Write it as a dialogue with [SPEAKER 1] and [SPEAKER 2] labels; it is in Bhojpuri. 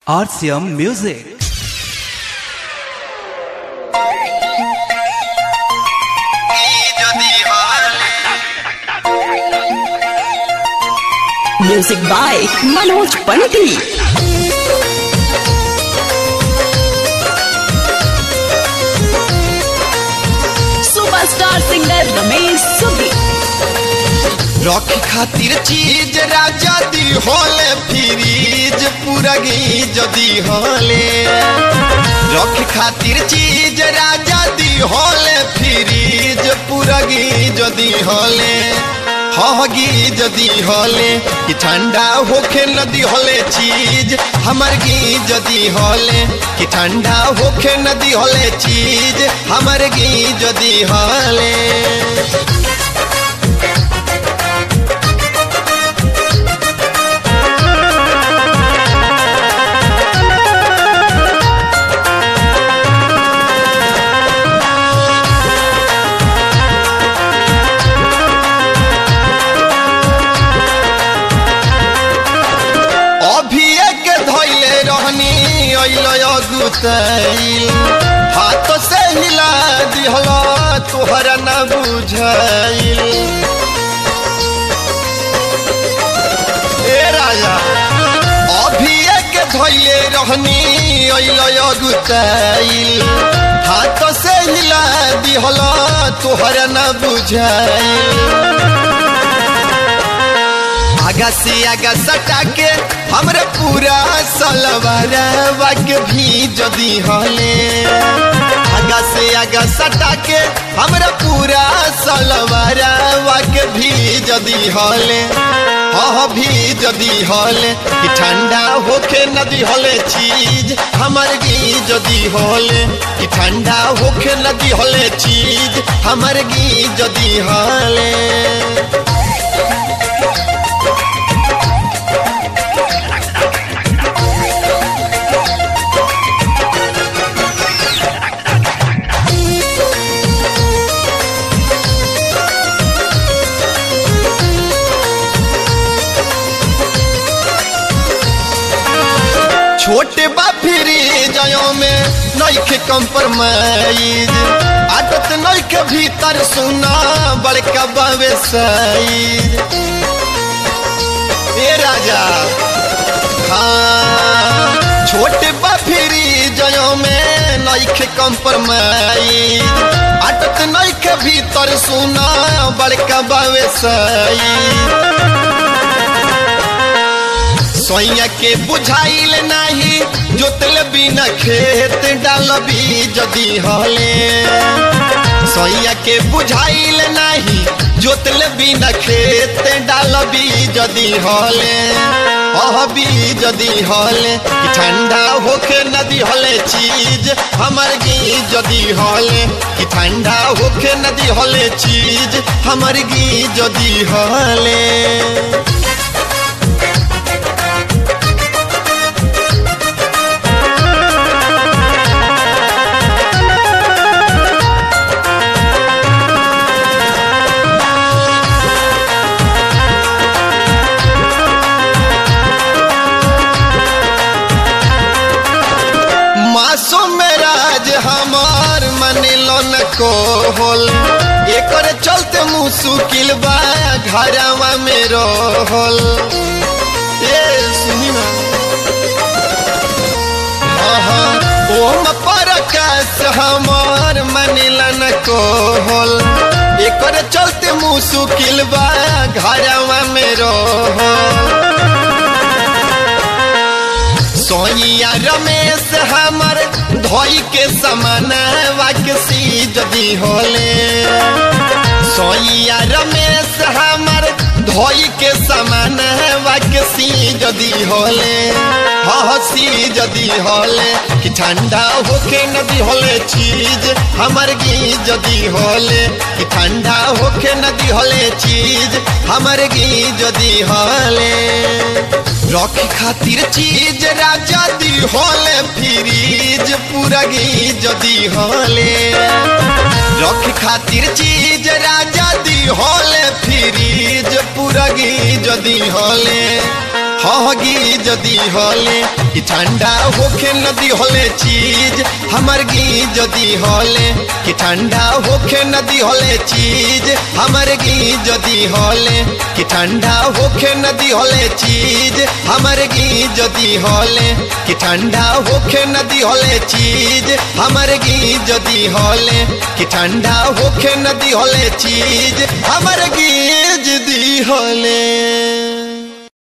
[SPEAKER 1] RCM Music.
[SPEAKER 2] Music by Manoj Pandit. Superstar singer Ramesh Sughi.
[SPEAKER 3] Rocky खातिर चीज राजा दी होले फ्रीज पुरगी जदी होले रॉकी खातिर चीज राजा दी होले फ्रीज पुरगी जदी होले हगी जदी होले कि ठंडा होखे नदी होले चीज हमर गी जदी होले कि ठंडा होखे नदी होले चीज हमर गी जदी होले हाथ से हिला दिहला तोहरा न बुझाइल ए राजा अभी एक धैले रहनी अगुताइल हाथ से हिला दिहला तोहरा न बुझाइल आगा से आगा सटा के हमरे पूरा सलवारवा के भी जदी होले आगा से आगा सटा के हमरे पूरा सलवारवा के भी जदी होले भी जदी होले कि ठंडा होके नदी होले चीज हमर गी जदी होले कि ठंडा होके नदी होले चीज हमर गी जदी होले छोटे बा फिरी जयो में नइखे कंप्रोमाइज आदत नइखे भीतर सुना बड़का बावे साइज ए राजा हाँ छोटे बा फिरी जयो में नइखे कंप्रोमाइज आदत नइखे भीतर सुना बड़का बावे साइज सोइया के बुझाइल नाही जोतल बिना खेत डालबी जदी होले सोइया के बुझाइल नाही जोतल बिना खेत डालबी जदी होले भी जदी होले कि ठंडा होके नदी होले चीज हमर गी जदी होले कि ठंडा होके नदी होले चीज हमर गी जदी होले को होल एकर चलते मुश्किल बा घरवा में रहल ए सुनी ना ओम परकाश हमार मनिलन को होल एकर चलते मुश्किल बा घरवा में रहल सोइया रमेश हमर धोई के समानवा के सी जदी होले सोइया रमेश हमर धोई के समानवा के सी जदी होले सी जदी होले कि ठंडा होके नदी होले चीज हमर गी जदी होले कि ठंडा होके नदी होले चीज हमर गी जदी होले रॉकी खातिर चीज राजा दी होले फ्रीज पुरगी जदी होले रॉकी खातिर चीज राजा दी होले फ्रीज पुरगी जदी होले हाँ गी जदी होले कि ठंडा होखे नदी होले चीज हमर गी जदी होले कि ठंडा होखे नदी होले चीज हमर गी जदी होले कि ठंडा होखे नदी होले चीज हमर गी जदी होले कि ठंडा होखे नदी होले चीज हमर गी जदी होले कि ठंडा होखे नदी होले चीज हमर गी जदी होले।